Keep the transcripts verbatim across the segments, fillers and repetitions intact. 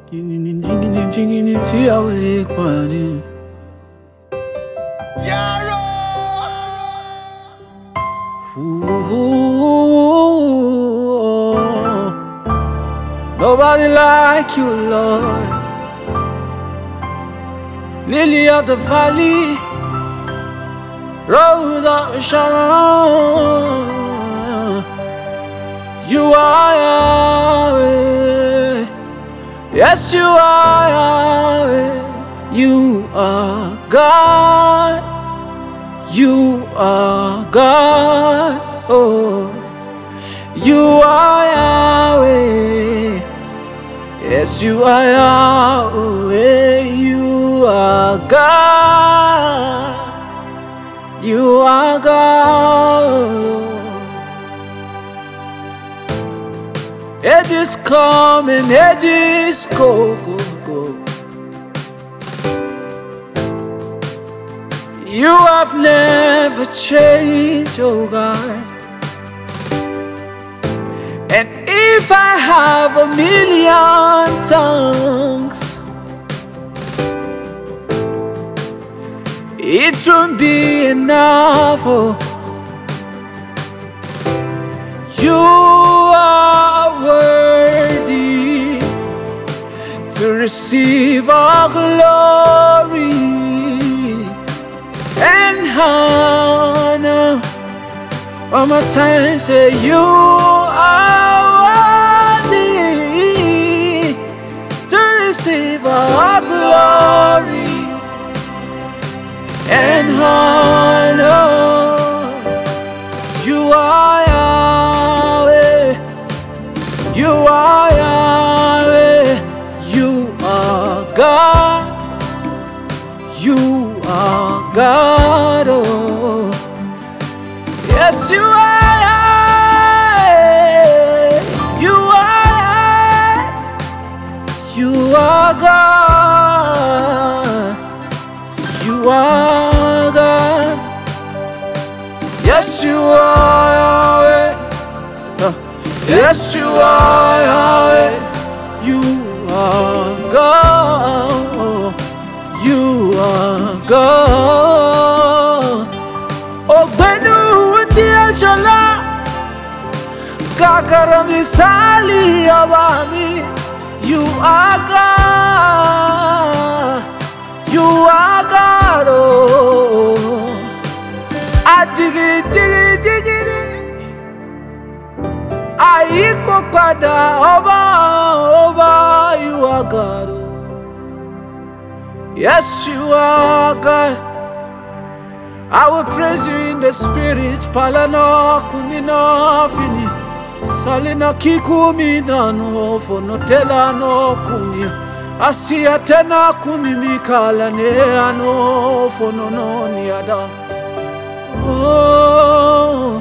Nobody like you, Lord. Lily of the valley, Rose of Sharon. You are Yahweh. Yes, you are Yahweh. You are God. You are God. Oh, you are Yahweh. Yes, you are Yahweh. You are God. You are God. Ages come and ages go, go, go. You have never changed, oh God. And if I have a million tongues, it won't be enough. Oh. You are worthy to receive our glory and honor. One more time, say you are worthy to receive our glory and honor. You are Yahweh. You are Yahweh. You are God. You are God. Oh. Yes, you are Yahweh. You are You are God. You are God. Yes, you are Yahweh. No. Yes, you are Yahweh. You are God. You are God. Oh, Benu Diashala Kakara misali abami. You are God. You are God. Oh, adigi digi digi digi. Aiko pada oba oba. You are God. Oh. Yes, you are God. I will praise you in the spirit. Palano kunino fini. Salina kikumi no for no tela no kuni. Asia tena kuni mikala ne ano for no no niada. Oh,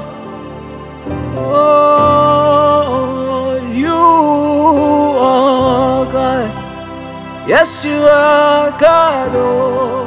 oh, you are God. Yes, you are God. Oh.